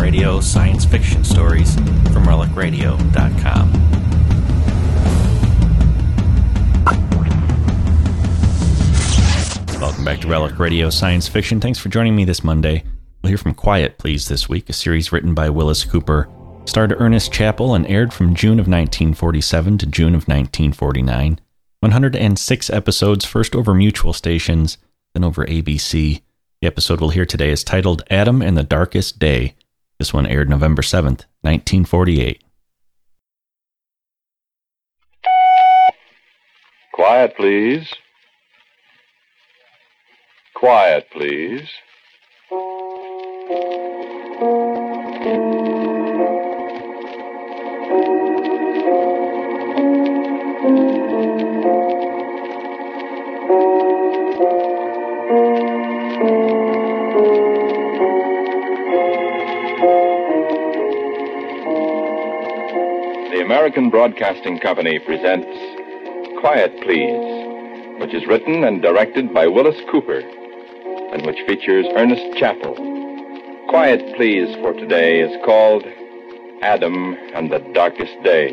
Radio science fiction stories from RelicRadio.com. Welcome back to Relic Radio Science Fiction. Thanks for joining me this Monday. We'll hear from Quiet Please this week, a series written by Willis Cooper. Starred Ernest Chappell and aired from June of 1947 to June of 1949. 106 episodes, first over Mutual stations, then over ABC. The episode we'll hear today is titled Adam and the Darkest Day. This one aired November 7th, 1948. Quiet, please. Quiet, please. The American Broadcasting Company presents Quiet Please, which is written and directed by Willis Cooper, and which features Ernest Chappell. Quiet Please for today is called Adam and the Darkest Day.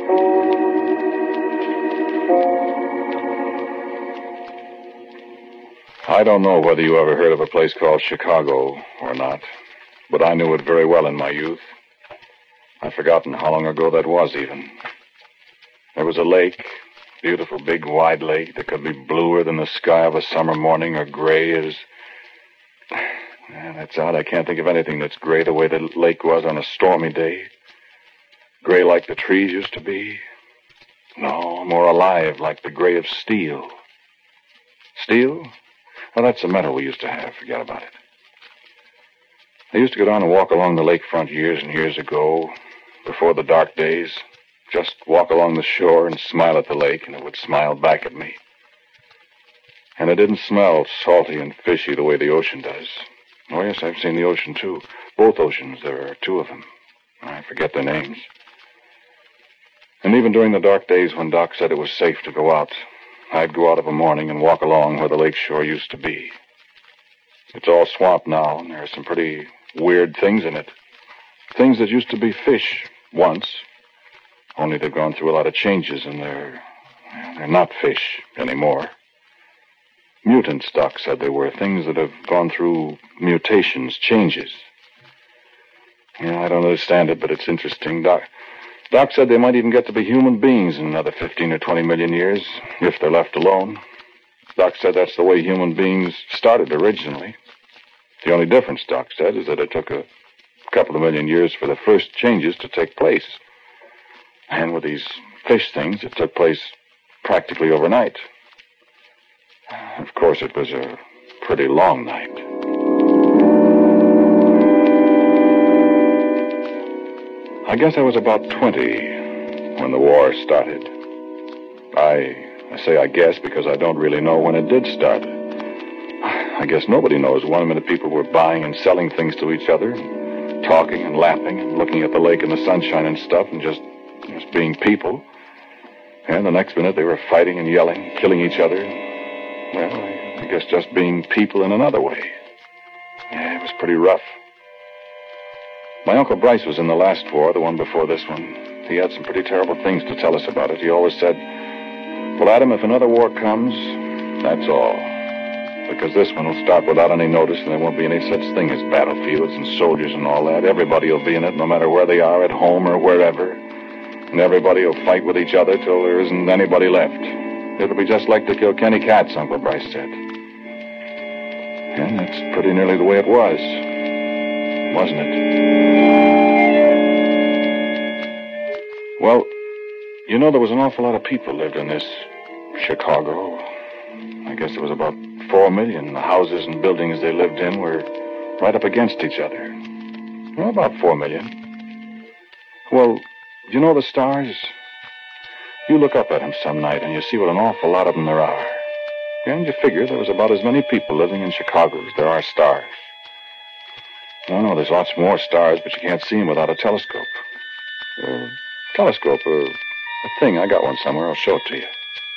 I don't know whether you ever heard of a place called Chicago or not, but I knew it very well in my youth. I've forgotten how long ago that was, even. There was a lake, beautiful big wide lake that could be bluer than the sky of a summer morning or gray as... That's odd. I can't think of anything that's gray the way the lake was on a stormy day. Gray like the trees used to be. No, more alive like the gray of steel. Steel? Well, that's the metal we used to have. Forget about it. I used to go down and walk along the lakefront years and years ago, before the dark days. Just walk along the shore and smile at the lake, and it would smile back at me. And it didn't smell salty and fishy the way the ocean does. Oh, yes, I've seen the ocean, too. Both oceans. There are two of them. I forget their names. And even during the dark days when Doc said it was safe to go out, I'd go out of a morning and walk along where the lake shore used to be. It's all swamp now, and there are some pretty weird things in it. Things that used to be fish once, only they've gone through a lot of changes, and they're not fish anymore. Mutants, Doc said they were. Things that have gone through mutations, changes. Yeah, I don't understand it, but it's interesting. Doc said they might even get to be human beings in another 15 or 20 million years, if they're left alone. Doc said that's the way human beings started originally. The only difference, Doc said, is that it took a couple of million years for the first changes to take place. And with these fish things, it took place practically overnight. Of course, it was a pretty long night. I guess I was about 20 when the war started. I say I guess because I don't really know when it did start. I guess nobody knows. One minute people were buying and selling things to each other, talking and laughing and looking at the lake in the sunshine and stuff and just being people. And the next minute they were fighting and yelling, killing each other. Well, I guess just being people in another way. Yeah, it was pretty rough. My Uncle Bryce was in the last war, the one before this one. He had some pretty terrible things to tell us about it. He always said, well, Adam, if another war comes, that's all. Because this one will start without any notice, and there won't be any such thing as battlefields and soldiers and all that. Everybody will be in it, no matter where they are, at home or wherever. And everybody will fight with each other till there isn't anybody left. It'll be just like the Kilkenny Cats, Uncle Bryce said. And that's pretty nearly the way it was, wasn't it? Well, you know, there was an awful lot of people lived in this Chicago. I guess there was about 4 million. The houses and buildings they lived in were right up against each other. Well, about 4 million. Well, you know the stars? You look up at them some night and you see what an awful lot of them there are. And you figure there was about as many people living in Chicago as there are stars. No, there's lots more stars, but you can't see them without a telescope. A thing. I got one somewhere. I'll show it to you.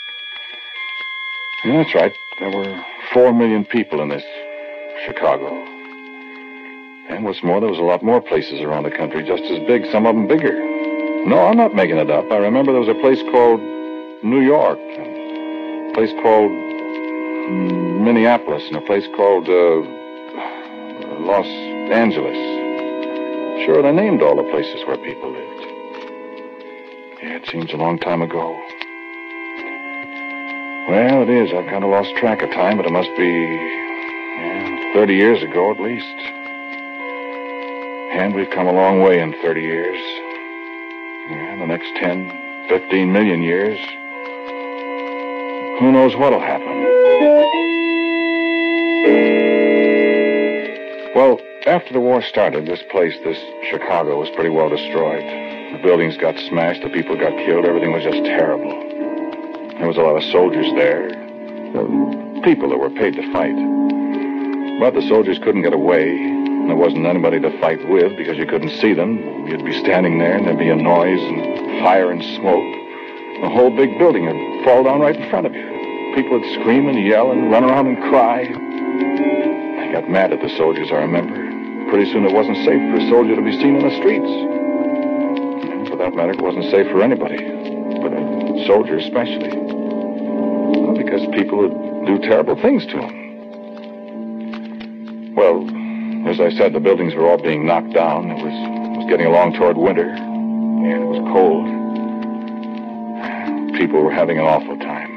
Yeah, that's right. There were 4 million people in this Chicago. And what's more, there was a lot more places around the country just as big, some of them bigger. No, I'm not making it up. I remember there was a place called New York, and a place called Minneapolis, and a place called Los Angeles. Sure, they named all the places where people lived. Yeah, it seems a long time ago. Well, it is. I've kind of lost track of time, but it must be 30 years ago at least. And we've come a long way in 30 years. Yeah, the next 10, 15 million years, who knows what'll happen. Well, after the war started, this Chicago, was pretty well destroyed. The buildings got smashed, the people got killed, everything was just terrible. There was a lot of soldiers there, people that were paid to fight. But the soldiers couldn't get away, and there wasn't anybody to fight with because you couldn't see them. You'd be standing there, and there'd be a noise and fire and smoke. The whole big building would fall down right in front of you. People would scream and yell and run around and cry. I got mad at the soldiers, I remember. Pretty soon it wasn't safe for a soldier to be seen in the streets. And for that matter, it wasn't safe for anybody, but a soldier especially. Well, because people would do terrible things to him. Well, as I said, the buildings were all being knocked down. It was getting along toward winter, and it was cold. People were having an awful time.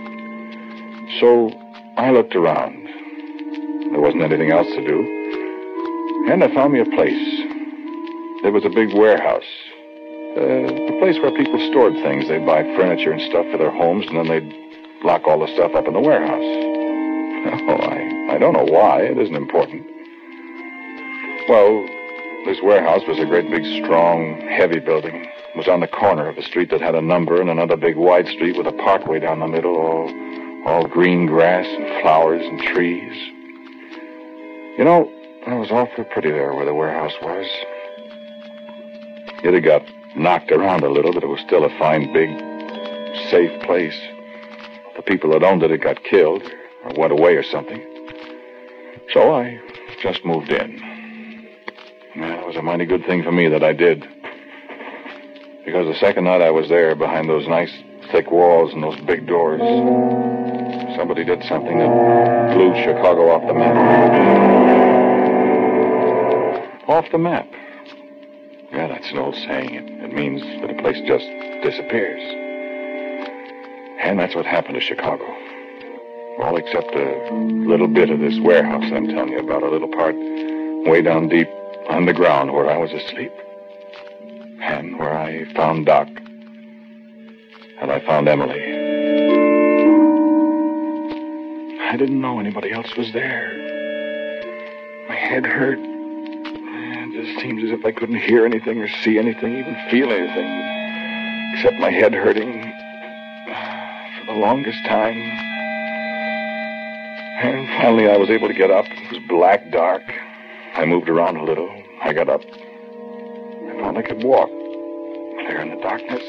So I looked around. There wasn't anything else to do. And I found me a place. There was a big warehouse. A place where people stored things. They'd buy furniture and stuff for their homes, and then they'd lock all the stuff up in the warehouse. Oh, I don't know why. It isn't important. Well, this warehouse was a great big, strong, heavy building. It was on the corner of a street that had a number and another big wide street with a parkway down the middle, all green grass and flowers and trees. You know, it was awfully pretty there where the warehouse was. It had got knocked around a little, but it was still a fine, big, safe place. The people that owned it had got killed or went away or something. So I just moved in. Well, it was a mighty good thing for me that I did. Because the second night I was there behind those nice thick walls and those big doors, somebody did something that blew Chicago off the map. Off the map. Yeah, that's an old saying. It means that a place just disappears. And that's what happened to Chicago. All except a little bit of this warehouse I'm telling you about, a little part way down deep underground where I was asleep. And where I found Doc. And I found Emily. I didn't know anybody else was there. My head hurt. It just seemed as if I couldn't hear anything or see anything, even feel anything. Except my head hurting for the longest time. And finally I was able to get up. It was black dark. I moved around a little. I got up. I found I could walk there in the darkness.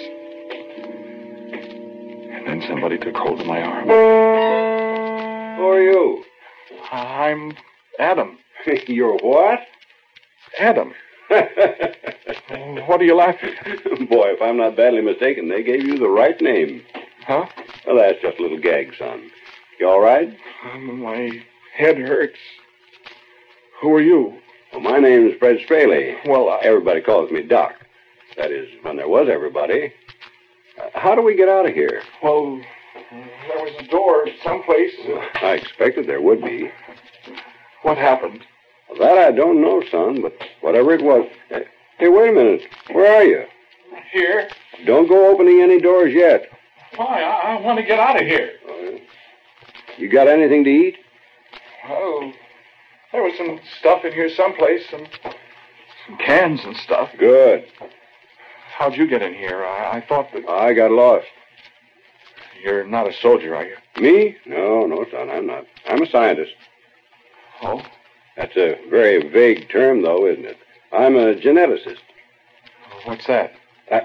And then somebody took hold of my arm. Who are you? I'm Adam. You're what? Adam. What are you laughing at? Boy, if I'm not badly mistaken, they gave you the right name. Huh? Well, that's just a little gag, son. You all right? My head hurts. Who are you? Well, my name's Fred Straley. Well, Everybody calls me Doc. That is, when there was everybody. How do we get out of here? Well, there was a door someplace. I expected there would be. What happened? Well, that I don't know, son, but whatever it was... Hey, wait a minute. Where are you? Here. Don't go opening any doors yet. Why? I want to get out of here. You got anything to eat? Oh, there was some stuff in here someplace, some cans and stuff. Good. How'd you get in here? I thought that... I got lost. You're not a soldier, are you? Me? No, son, I'm not. I'm a scientist. Oh? That's a very vague term, though, isn't it? I'm a geneticist. What's that?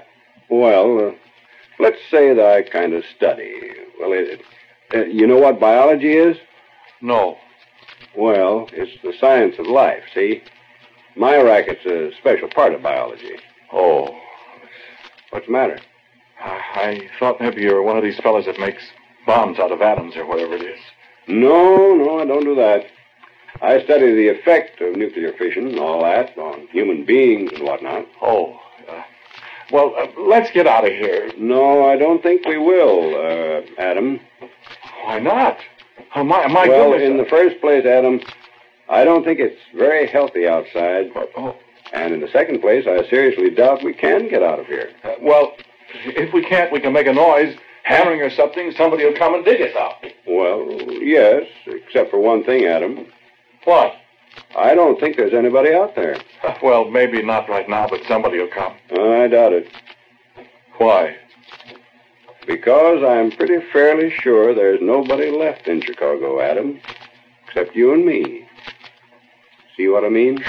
Let's say that I kind of study. Well, you know what biology is? No. Well, it's the science of life, see? My racket's a special part of biology. Oh. What's the matter? I thought maybe you're one of these fellas that makes bombs out of atoms or whatever it is. No, I don't do that. I study the effect of nuclear fission and all that on human beings and whatnot. Oh. Well, let's get out of here. No, I don't think we will, Adam. Why not? Oh, my well, goodness. In the first place, Adam, I don't think it's very healthy outside. Oh. And in the second place, I seriously doubt we can get out of here. Well, if we can't, we can make a noise, hammering or something. Somebody will come and dig us out. Well, yes, except for one thing, Adam. What? I don't think there's anybody out there. Well, maybe not right now, but somebody will come. I doubt it. Why? Because I'm pretty fairly sure there's nobody left in Chicago, Adam, except you and me. See what I mean?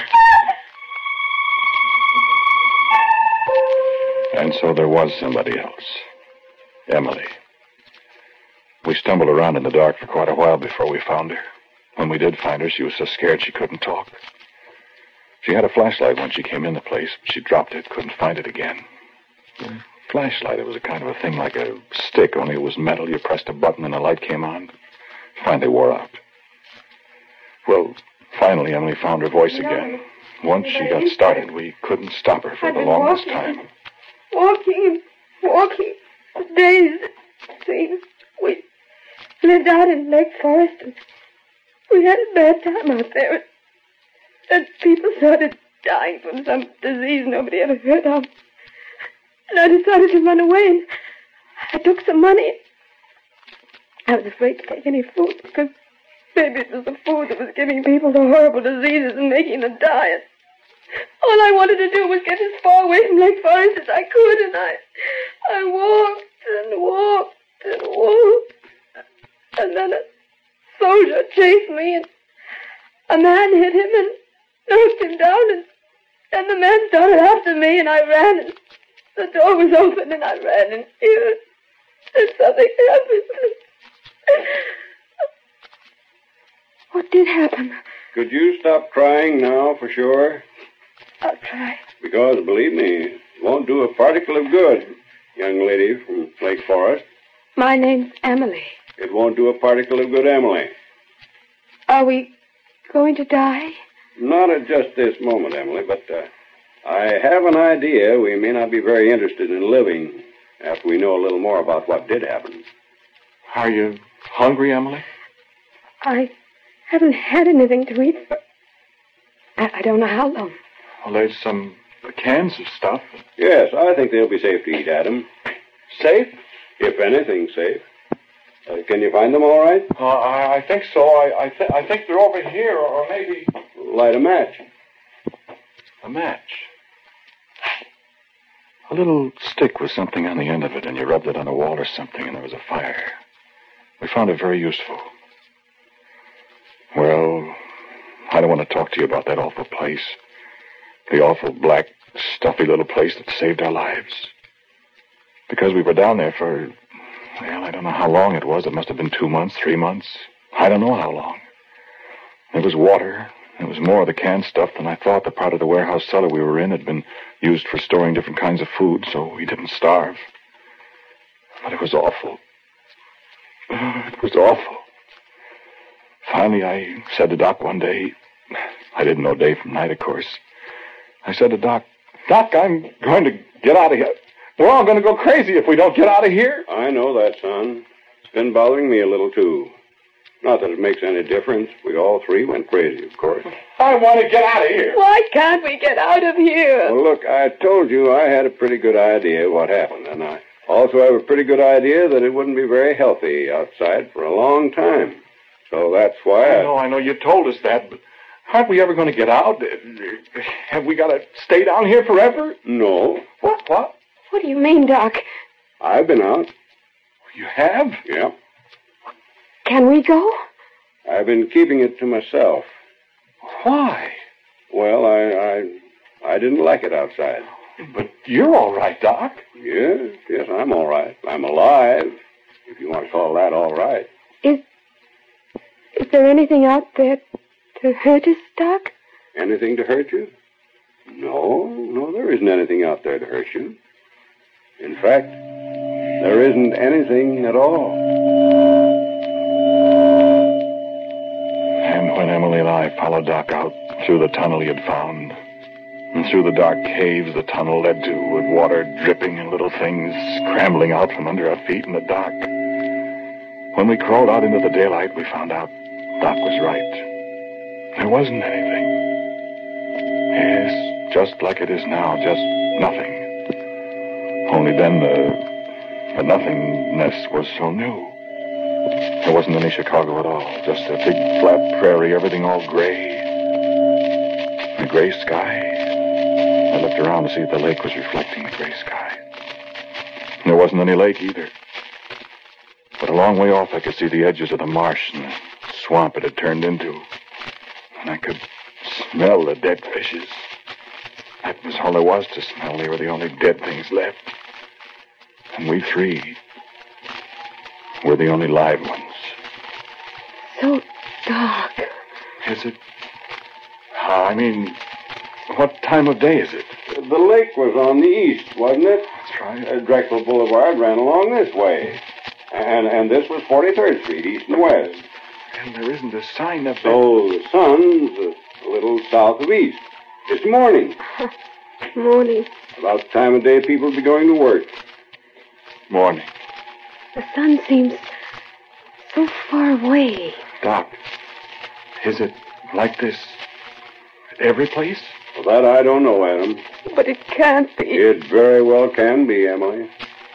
And so there was somebody else. Emily. We stumbled around in the dark for quite a while before we found her. When we did find her, she was so scared she couldn't talk. She had a flashlight when she came in the place, but she dropped it, couldn't find it again. The flashlight, it was a kind of a thing like a stick, only it was metal. You pressed a button and the light came on. Finally wore out. Well, finally, Emily found her voice again. Once she got started, we couldn't stop her for the longest time. Walking for days, it seems. We lived out in Lake Forest, and we had a bad time out there. And people started dying from some disease nobody ever heard of. And I decided to run away, and I took some money. I was afraid to take any food, because maybe it was the food that was giving people the horrible diseases and making them die. And all I wanted to do was get as far away from Lake Forest as I could, and I walked and walked and walked. And then a soldier chased me, and a man hit him and knocked him down, and the man started after me, and I ran, and the door was open, and I ran in here, and something happened. What did happen? Could you stop crying now for sure? I'll try. Because, believe me, it won't do a particle of good, young lady from Lake Forest. My name's Emily. It won't do a particle of good, Emily. Are we going to die? Not at just this moment, Emily, but I have an idea we may not be very interested in living after we know a little more about what did happen. Are you hungry, Emily? I haven't had anything to eat for... I don't know how long. Well, there's some cans of stuff. Yes, I think they'll be safe to eat, Adam. Safe? If anything, safe. Can you find them all right? I think so. I think they're over here, or maybe... Light a match. A match? A little stick with something on the end of it, and you rubbed it on a wall or something, and there was a fire. We found it very useful. Well, I don't want to talk to you about that awful place. The awful, black, stuffy little place that saved our lives. Because we were down there for, well, I don't know how long it was. It must have been 2 months, 3 months. I don't know how long. There was water. There was more of the canned stuff than I thought. The part of the warehouse cellar we were in had been used for storing different kinds of food, so we didn't starve. But it was awful. It was awful. Finally, I said to Doc one day, I didn't know day from night, of course. I said to Doc, I'm going to get out of here. We're all going to go crazy if we don't get out of here. I know that, son. It's been bothering me a little, too. Not that it makes any difference. We all three went crazy, of course. I want to get out of here. Why can't we get out of here? Well, look, I told you I had a pretty good idea what happened, and I also have a pretty good idea that it wouldn't be very healthy outside for a long time. So that's why I know. You told us that, but aren't we ever going to get out? Have we got to stay down here forever? No. What? What do you mean, Doc? I've been out. You have? Yeah. Can we go? I've been keeping it to myself. Why? Well, I didn't like it outside. But you're all right, Doc. Yes, I'm all right. I'm alive, if you want to call that all right. Is there anything out there to hurt us, Doc? Anything to hurt you? No, there isn't anything out there to hurt you. In fact, there isn't anything at all. And when Emily and I followed Doc out through the tunnel he had found, and through the dark caves the tunnel led to, with water dripping and little things scrambling out from under our feet in the dark, when we crawled out into the daylight, we found out Doc was right. There wasn't anything. Yes, just like it is now, just nothing. Only then the nothingness was so new. There wasn't any Chicago at all, just a big flat prairie, everything all gray. A gray sky. I looked around to see if the lake was reflecting the gray sky. There wasn't any lake either. But a long way off I could see the edges of the marsh and the swamp it had turned into. And I could smell the dead fishes. That was all there was to smell. They were the only dead things left. And we three were the only live ones. So dark. Is it? I mean, what time of day is it? The lake was on the east, wasn't it? That's right. Drexel Boulevard ran along this way. And this was 43rd Street, east and west. And there isn't a sign of So the sun's a little south of east. It's morning. Morning. About the time of day people be going to work. Morning. The sun seems so far away. Doc, is it like this every place? Well, that I don't know, Adam. But it can't be. It very well can be, Emily.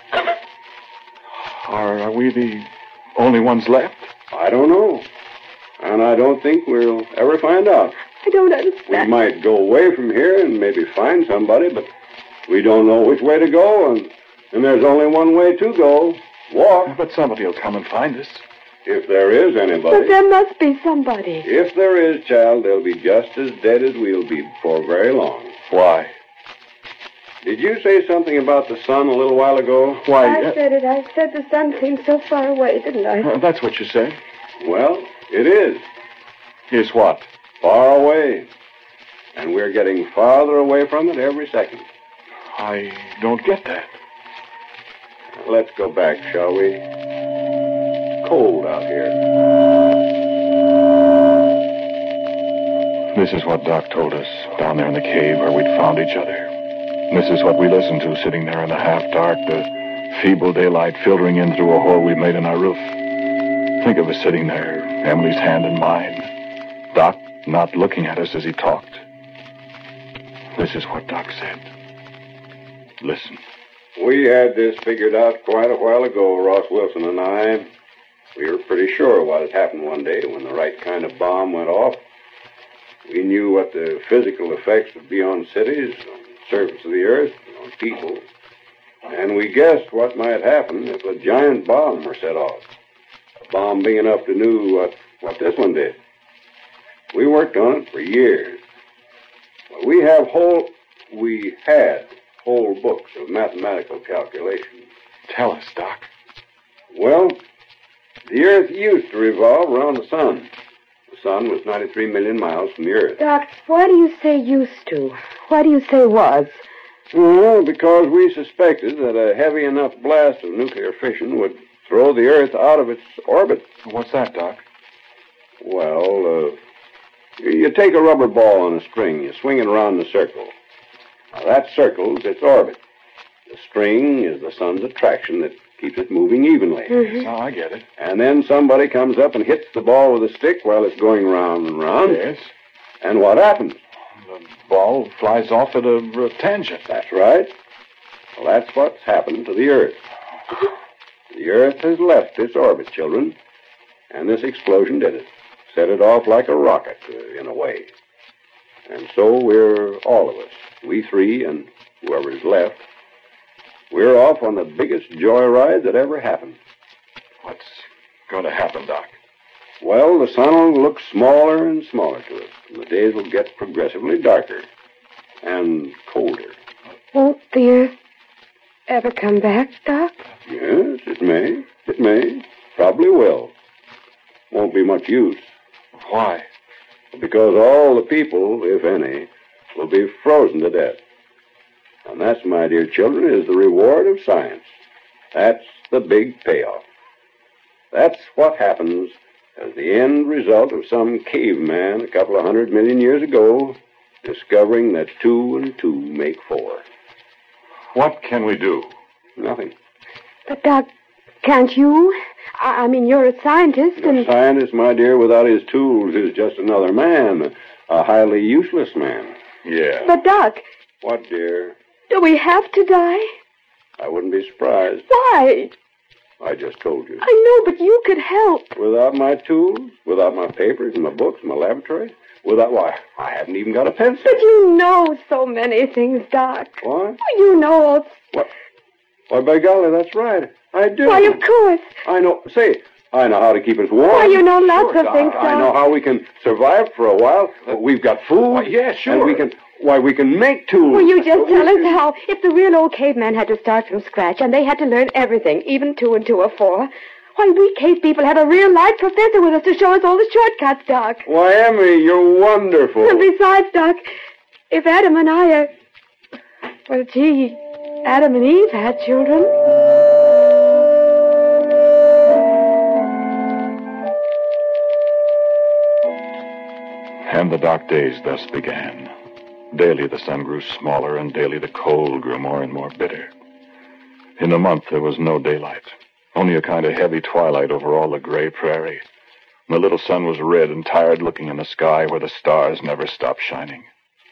Are we the only ones left? I don't know. And I don't think we'll ever find out. I don't We understand. might go away from here and maybe find somebody, but we don't know which way to go, and there's only one way to go. Walk, But somebody will come and find us. if there is But anybody. there must be somebody. If there is, child, they'll be just as dead as we'll be before very long. Why? Did you say something about the sun a little while ago? I said it. I said the sun seemed so far away, didn't I? That's what you said. Well, it is. Is what? Far away. And we're getting farther away from it every second. I don't get that. Let's go back, shall we? Cold out here. This is what Doc told us down there in the cave where we'd found each other. This is what we listened to sitting there in the half-dark, the feeble daylight filtering in through a hole we made in our roof. Think of us sitting there, Emily's hand in mine. Doc not looking at us as he talked. This is what Doc said. Listen. We had this figured out quite a while ago, Ross Wilson and I. We were pretty sure what had happened one day when the right kind of bomb went off. We knew what the physical effects would be on cities, on the surface of the earth, on people. And we guessed what might happen if a giant bomb were set off. A bomb big enough to do what this one did. We worked on it for years. We had whole books of mathematical calculations. Tell us, Doc. Well, the Earth used to revolve around the sun. The sun was 93 million miles from the Earth. Doc, why do you say used to? Why do you say was? Well, because we suspected that a heavy enough blast of nuclear fission would throw the Earth out of its orbit. What's that, Doc? Well, you take a rubber ball on a string, you swing it around in a circle. Now, that circle's its orbit. The string is the sun's attraction that keeps it moving evenly. Mm-hmm. Oh, I get it. And then somebody comes up and hits the ball with a stick while it's going round and round. Yes. And what happens? The ball flies off at a tangent. That's right. Well, that's what's happened to the Earth. The Earth has left its orbit, children. And this explosion did it. Set it off like a rocket, in a way. And so we're all of us, we three and whoever's left, we're off on the biggest joyride that ever happened. What's going to happen, Doc? Well, the sun will look smaller and smaller to us, and the days will get progressively darker and colder. Won't the Earth ever come back, Doc? Yes, it may. It may. Probably will. Won't be much use. Why? Because all the people, if any, will be frozen to death. And that's, my dear children, is the reward of science. That's the big payoff. That's what happens as the end result of some caveman a couple of 100 million years ago discovering that 2 and 2 make 4. What can we do? Nothing. But, Doc, can't you? I mean, you're a scientist and... A scientist, my dear, without his tools is just another man, a highly useless man. Yeah. But, Doc... What, dear? Do we have to die? I wouldn't be surprised. Why? I just told you. I know, but you could help. Without my tools, without my papers and my books, my laboratory, why, I haven't even got a pencil. But you know so many things, Doc. What? You know all... What? Why, by golly, that's right. I do. Why, of course. I know. Say, I know how to keep us warm. Why, you know lots Sure, of things, Doc. I know how we can survive for a while. We've got food. Why, yeah, sure. And we can make tools. Will you just tell us how, if the real old caveman had to start from scratch and they had to learn everything, even 2 and 2 are 4, why, we cave people have a real-life professor with us to show us all the shortcuts, Doc. Why, Emmy, you're wonderful. And besides, Doc, if Adam and I are... Well, gee, Adam and Eve had children. And the dark days thus began. Daily the sun grew smaller, and daily the cold grew more and more bitter. In the month there was no daylight, only a kind of heavy twilight over all the gray prairie. And the little sun was red and tired-looking in the sky where the stars never stopped shining.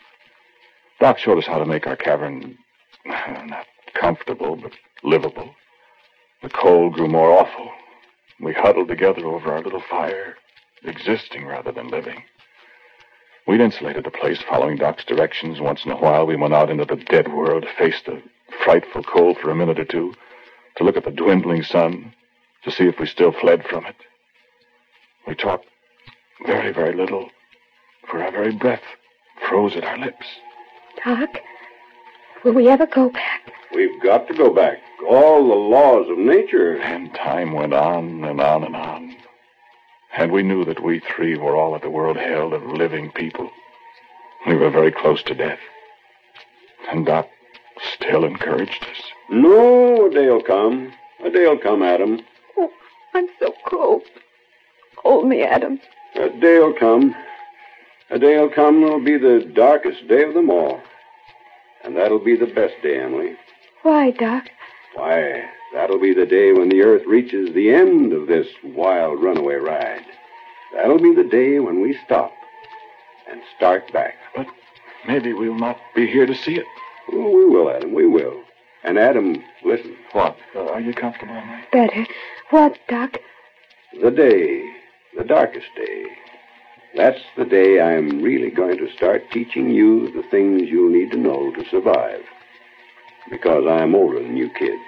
Doc showed us how to make our cavern not comfortable, but livable. The cold grew more awful. We huddled together over our little fire, existing rather than living. We'd insulated the place, following Doc's directions. Once in a while, we went out into the dead world, faced the frightful cold for a minute or two, to look at the dwindling sun, to see if we still fled from it. We talked very, very little, for our very breath froze at our lips. Doc, will we ever go back? We've got to go back. All the laws of nature. And time went on and on and on. And we knew that we 3 were all that the world held of living people. We were very close to death. And Doc still encouraged us. No, a day'll come. A day'll come, Adam. Oh, I'm so cold. Hold me, Adam. A day'll come. A day'll come that'll be the darkest day of them all. And that'll be the best day, Emily. Why, Doc? Why, that'll be the day when the earth reaches the end of this wild runaway ride. That'll be the day when we stop and start back. But maybe we'll not be here to see it. Oh, we will, Adam, we will. And Adam, listen. What? Are you comfortable, Emily? Better. What, Doc? The day, the darkest day. That's the day I'm really going to start teaching you the things you'll need to know to survive. Because I'm older than you kids.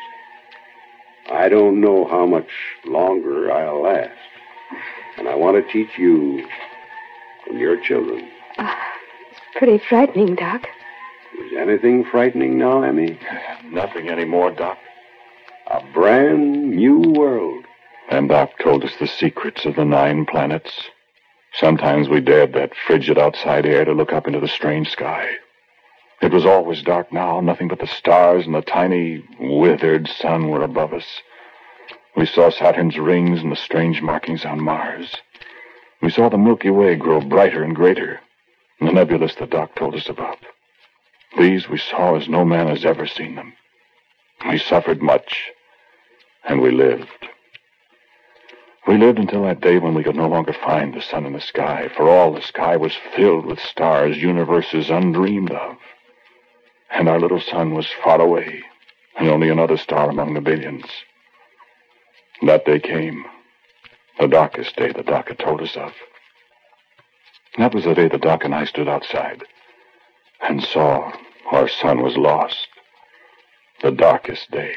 I don't know how much longer I'll last. And I want to teach you and your children. It's pretty frightening, Doc. Is anything frightening now, Emmy? Nothing anymore, Doc. A brand new world. And Doc told us the secrets of the 9 planets. Sometimes we dared that frigid outside air to look up into the strange sky. It was always dark now. Nothing but the stars and the tiny, withered sun were above us. We saw Saturn's rings and the strange markings on Mars. We saw the Milky Way grow brighter and greater, and the nebulas that Doc told us about. These we saw as no man has ever seen them. We suffered much, and we lived. We lived until that day when we could no longer find the sun in the sky, for all the sky was filled with stars, universes undreamed of. And our little sun was far away, and only another star among the billions. That day came, the darkest day that Doc had told us of. That was the day that Doc and I stood outside and saw our sun was lost. The darkest day.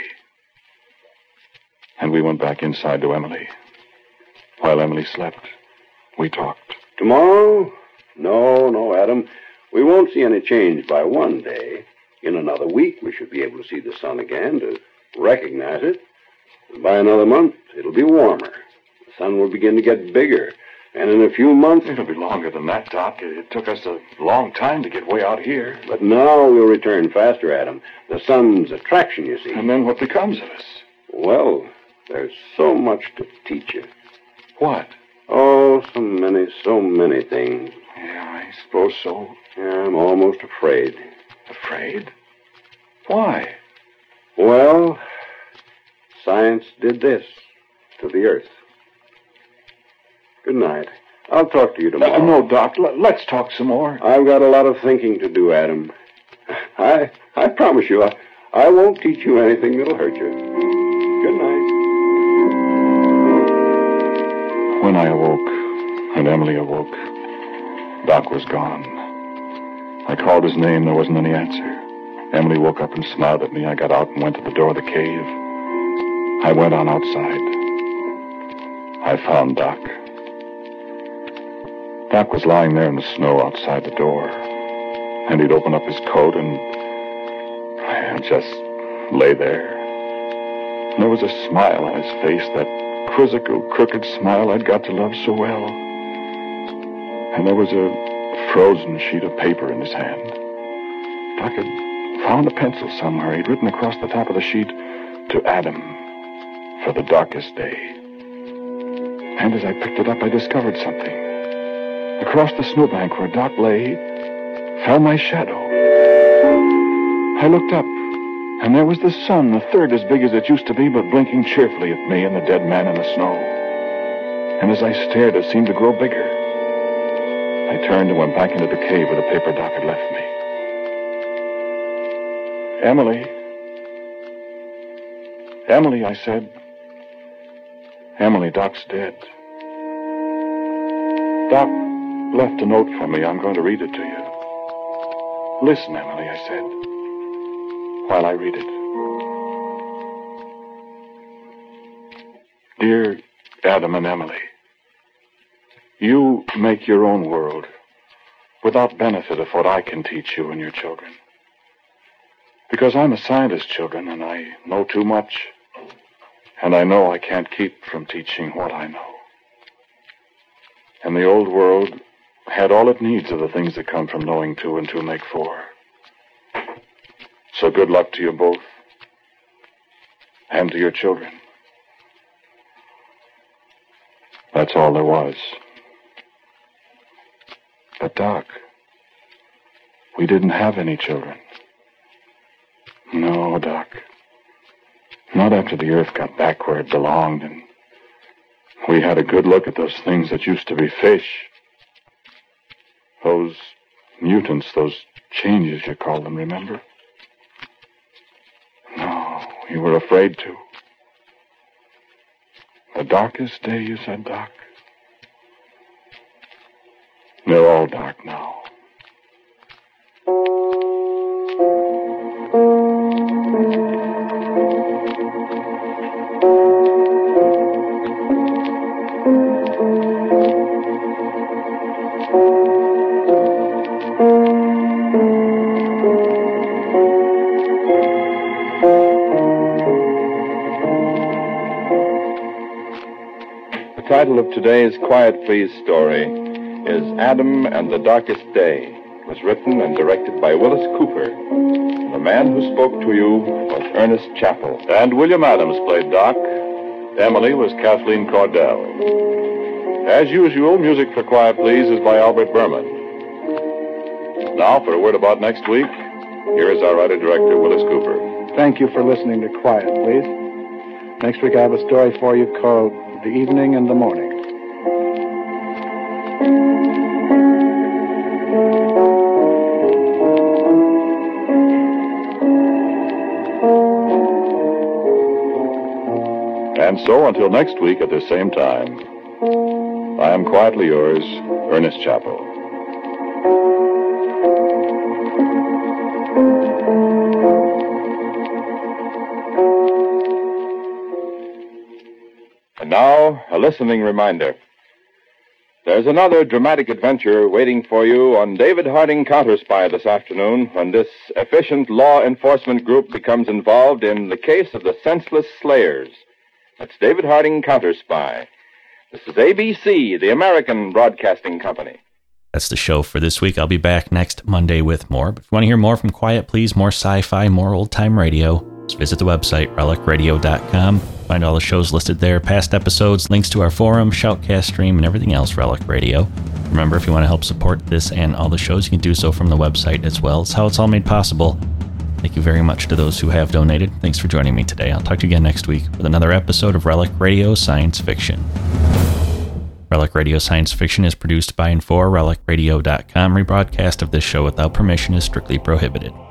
And we went back inside to Emily. While Emily slept, we talked. Tomorrow? No, Adam. We won't see any change by one day. In another week, we should be able to see the sun again, to recognize it. And by another month, it'll be warmer. The sun will begin to get bigger, And in a few months... It'll be longer than that, Doc. It took us a long time to get way out here. But now we'll return faster, Adam. The sun's attraction, you see. And then what becomes of us? Well, there's so much to teach you. What? Oh, so many things. Yeah, I suppose so. Yeah, I'm almost afraid. Afraid? Why? Well, science did this to the Earth. Good night. I'll talk to you tomorrow. No, Doc. Let's talk some more. I've got a lot of thinking to do, Adam. I promise you, I won't teach you anything that'll hurt you. Good night. When I awoke, and Emily awoke, Doc was gone. I called his name. There wasn't any answer. Emily woke up and smiled at me. I got out and went to the door of the cave. I went on outside. I found Doc. Doc was lying there in the snow outside the door. And he'd opened up his coat and just lay there. And there was a smile on his face, that quizzical, crooked smile I'd got to love so well. And there was a frozen sheet of paper in his hand. Doc had found a pencil somewhere. He'd written across the top of the sheet, "To Adam, for the darkest day." And as I picked it up, I discovered something. Across the snowbank where Doc lay, fell my shadow. I looked up, and there was the sun, a third as big as it used to be, but blinking cheerfully at me and the dead man in the snow. And as I stared, it seemed to grow bigger. I turned and went back into the cave where the paper Doc had left me. Emily, I said. Emily, Doc's dead. Doc left a note for me. I'm going to read it to you. Listen, Emily, I said, while I read it. Dear Adam and Emily, you make your own world without benefit of what I can teach you and your children. Because I'm a scientist, children, and I know too much. And I know I can't keep from teaching what I know. And the old world had all it needs of the things that come from knowing two and two make four. So good luck to you both. And to your children. That's all there was. But, Doc, we didn't have any children. No, Doc. Not after the Earth got back where it belonged, and we had a good look at those things that used to be fish. Those mutants, those changes you called them, remember? No, we were afraid to. The darkest day, you said, Doc? They're all dark now. The title of today's Quiet Please story is Adam and the Darkest Day. It was written and directed by Willis Cooper. And the man who spoke to you was Ernest Chappell. And William Adams played Doc. Emily was Kathleen Cordell. As usual, music for Quiet Please is by Albert Berman. Now, for a word about next week, here is our writer-director, Willis Cooper. Thank you for listening to Quiet, Please. Next week I have a story for you called The Evening and the Morning. And so, until next week at the same time, I am quietly yours, Ernest Chappell. And now, a listening reminder. There's another dramatic adventure waiting for you on David Harding Counterspy this afternoon when this efficient law enforcement group becomes involved in the case of the senseless slayers. That's David Harding Counterspy. This is ABC, the American Broadcasting Company. That's the show for this week. I'll be back next Monday with more. But if you want to hear more from Quiet Please, more sci-fi, more old-time radio, just visit the website, relicradio.com. Find all the shows listed there, past episodes, links to our forum, Shoutcast stream, and everything else, Relic Radio. Remember, if you want to help support this and all the shows, you can do so from the website as well. It's how it's all made possible. Thank you very much to those who have donated. Thanks for joining me today. I'll talk to you again next week with another episode of Relic Radio Science Fiction. Relic Radio Science Fiction is produced by and for RelicRadio.com. Rebroadcast of this show without permission is strictly prohibited.